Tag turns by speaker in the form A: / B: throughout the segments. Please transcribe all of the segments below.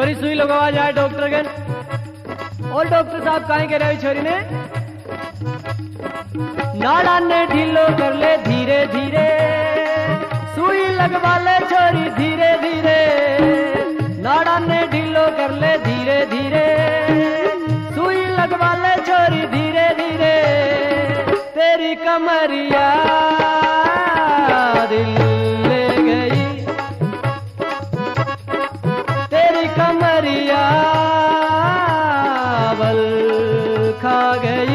A: छोरी सुई लगवा जाए डॉक्टर गन। और डॉक्टर साहब काहे कह रहे छोरी ने नाड़ा ने ढीलो कर ले धीरे धीरे, सुई लगवा ले छोरी धीरे धीरे, नाड़ा ने ढीलो कर ले धीरे धीरे, सुई लगवा ले छोरी धीरे धीरे, तेरी कमरिया दिल ले गई, तेरी कमरिया बल खा गई।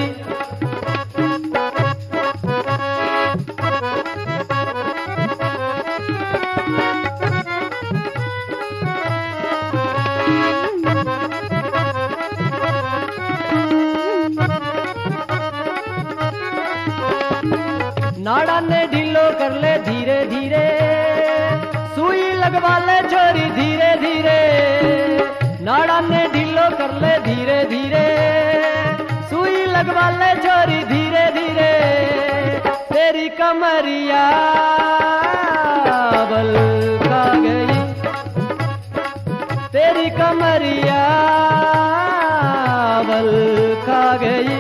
A: नाड़ा ने ढीलो कर ले धीरे धीरे, सुई लगवा ले छोरी धीरे धीरे, नाड़ा ने ढीलो कर ले धीरे धीरे, सुई लगवा ले छोरी धीरे धीरे, तेरी कमरिया बल खा गई, तेरी कमरिया बल खा गई।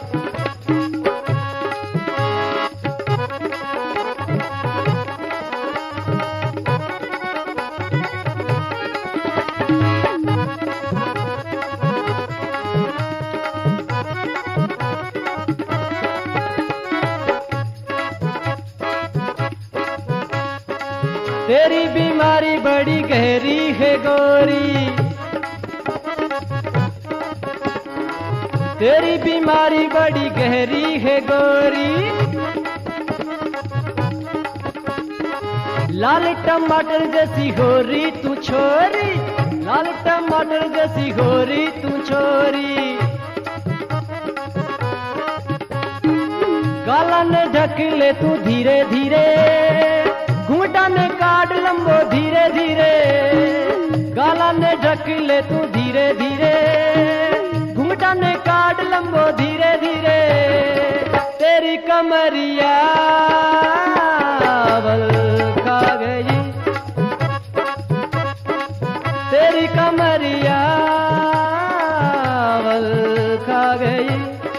A: तेरी बीमारी बड़ी गहरी है गोरी, तेरी बीमारी बड़ी गहरी है गोरी, लाल टमाटर जैसी हो रही तू छोरी, लाल टमाटर जैसी हो रही तू छोरी, गाला ने ढक ले तू धीरे धीरे, घूंटा ने काट लंबो धीरे धीरे, गाला ने ढक ले तू धीरे धीरे, घूंटा ने काट लंबो धीरे धीरे, तेरी कमरिया बल खा गई, तेरी कमरिया बल खा गई।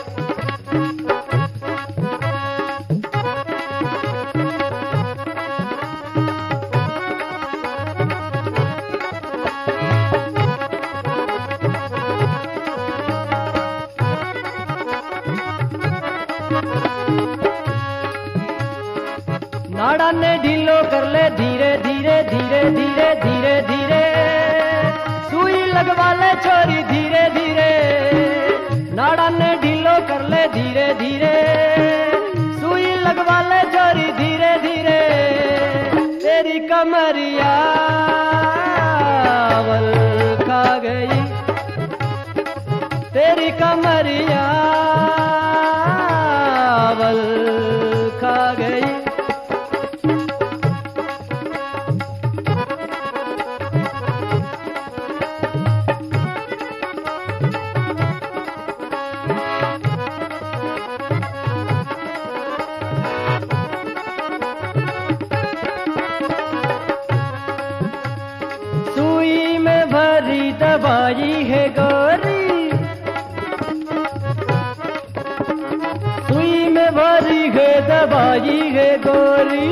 A: नाड़ा ने ढीलो कर ले धीरे धीरे धीरे धीरे धीरे धीरे, सुई लगवा ले छोरी धीरे धीरे, नाड़ा ने ढीलो कर ले धीरे धीरे, सुई लगवा ले छोरी धीरे धीरे, तेरी कमरिया बल खा गई, तेरी कमरिया बल खा गई। सुई में भरी दवाई है गोरी, सुई में भरी है दवाई है गोरी,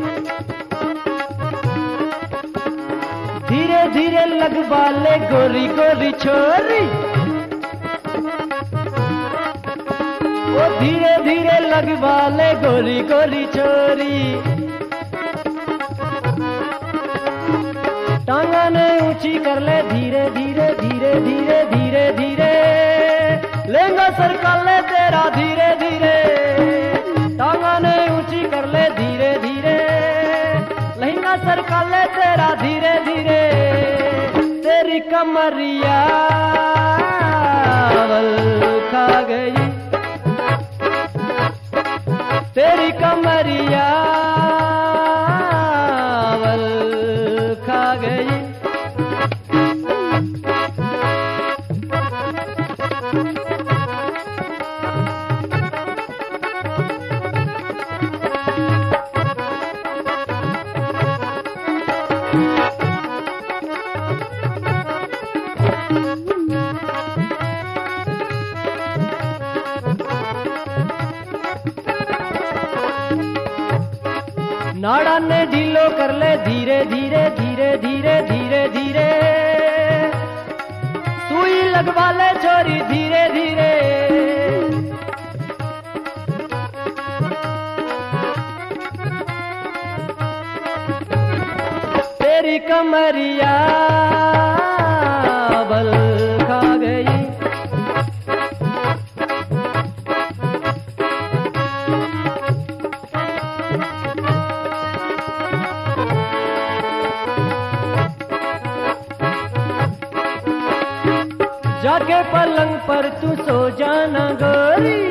A: धीरे धीरे लगवा ले गोरी गोरी छोरी, ओ धीरे धीरे लगवा ले गोरी गोरी छोरी, टांगा ने ऊंची कर ले धीरे धीरे धीरे धीरे धीरे धीरे, लहंगा सरका ले तेरा धीरे धीरे, टांगा ने ऊंची कर ले धीरे धीरे, लहंगा सरका ले तेरा धीरे धीरे, तेरी कमरिया बल खा गई, तेरी कमरिया बल खा गई। नाड़ा ने ढीलो कर ले धीरे धीरे धीरे धीरे धीरे धीरे, सुई लगवा ले छोरी धीरे धीरे। तेरी कमरिया बल खा गई, जाके पलंग पर तू सो जाना गोरी,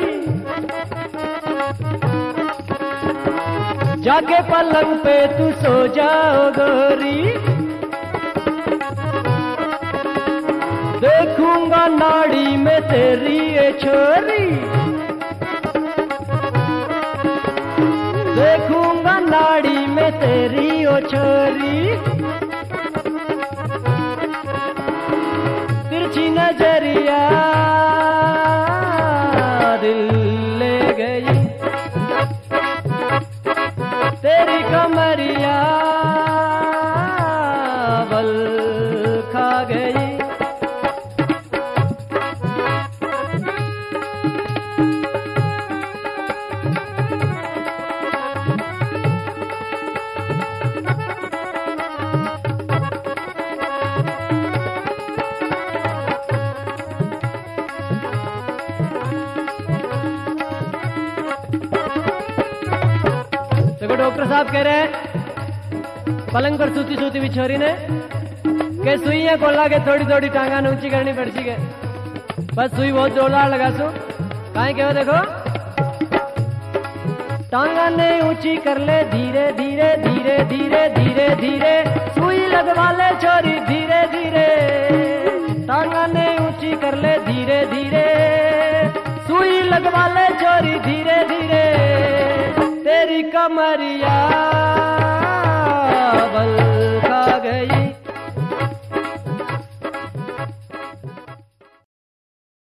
A: जाके पलंग पे तू सो जाओ गोरी। देखूंगा नाड़ी में तेरी ये छोरी, देखूंगा नाड़ी में तेरी ओ छोरी। तिरछी नजरिया दिल ले गई, तेरी कमरिया बल खा गई। देखो डॉक्टर साहब कह रहे हैं पलंग पर सूती सूती भी छोरी ने के सुइयां को लागे थोड़ी थोड़ी टांगा ने ऊंची करनी पड़ सी के, बस सुई बहुत जोरदार लगा सू काहे के हो। देखो टांगा ने ऊंची कर ले धीरे धीरे धीरे धीरे धीरे धीरे, सुई लगवा ले छोरी धीरे धीरे। टांगा ने ऊंची कर ले धीरे धीरे, सुई लगवा ले छोरी धीरे धीरे। तेरी कमरिया